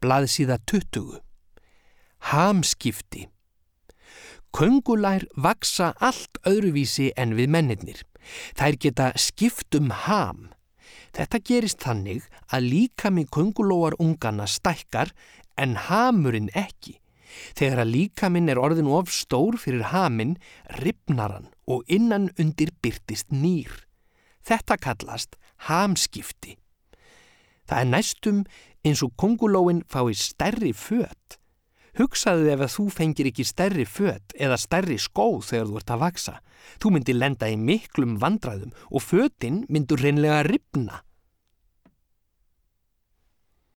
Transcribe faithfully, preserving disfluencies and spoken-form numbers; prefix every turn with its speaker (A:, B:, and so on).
A: blaðsíða tuttugu. Hamskipti. Köngulær vaxa allt öðruvísi en við mennirnir. Þær geta skipt um ham. Þetta gerist þannig að líkami köngulóar unganna stækkar en hamurinn ekki. Þegar að líkaminn er orðin of stór fyrir haminn, rifnar hann og innan undir birtist nýr. Þetta kallast hamskipti. Það er næstum eins og köngulóin fái stærri föt. Hugsaðu ef að þú fengir ekki stærri föt eða stærri skó þegar þú ert að vaxa. Þú myndir lenda í miklum vandræðum og fötin myndur hreinlega rifna.